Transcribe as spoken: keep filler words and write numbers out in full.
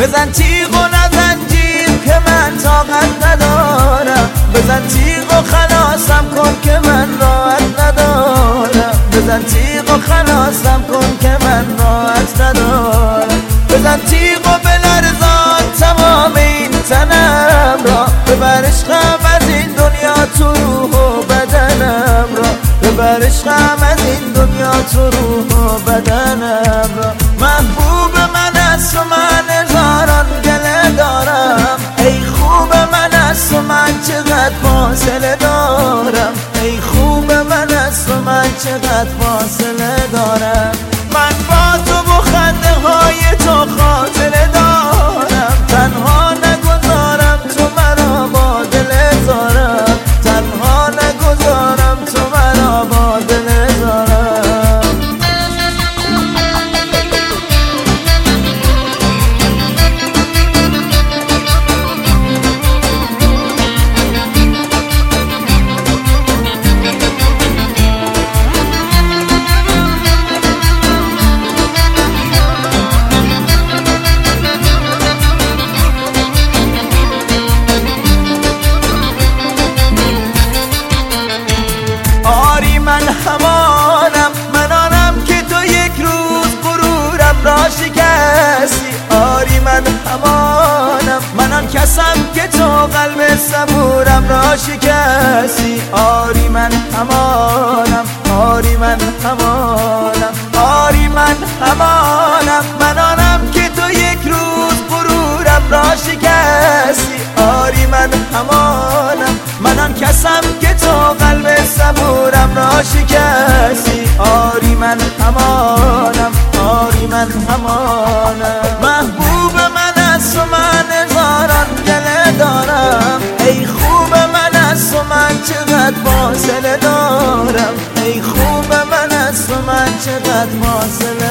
بزن تیغ و نزن جیغ که من طاقت ندارم، بزن تیغ و خلاصم کن که من راحت ندارم، بزن تیغ و خلاصم کن که من راحت ندارم، بزن تیغ و بلرزان تمام این تنم را، ببر عشقم از این دنیا تو روح و بدنم را، ببر عشقم از این دنیا تو روح و بدنم را. محبوب من است و من هزاران گله دارم، ای خوب من است و من چقدر فاصله دارم، ای خوب من است و من چقدر فاصله دارم. من با تو و خنده های تو خاطره دارم، تنها نگذارم تو مرا با دل زارم، تنها نگذارم تو مرا با دل زارم. من همانم، من آنم که تو یک روز غرورم را شکستی. آری من همانم، من آن کسم که تو قلب صبورم را شکستی. آری من همانم، آری من همانم، آری من همانم، من آنم که تو یک روز غرورم را شکستی. آری من همانم، من آن کسم که تو قلب صبورم را شکستی. آری من همانم، آری من همانم. محبوب من است و من هزاران گله دارم، ای خوب من است و من چقدر فاصله دارم، ای خوب من است و من چقدر فاصله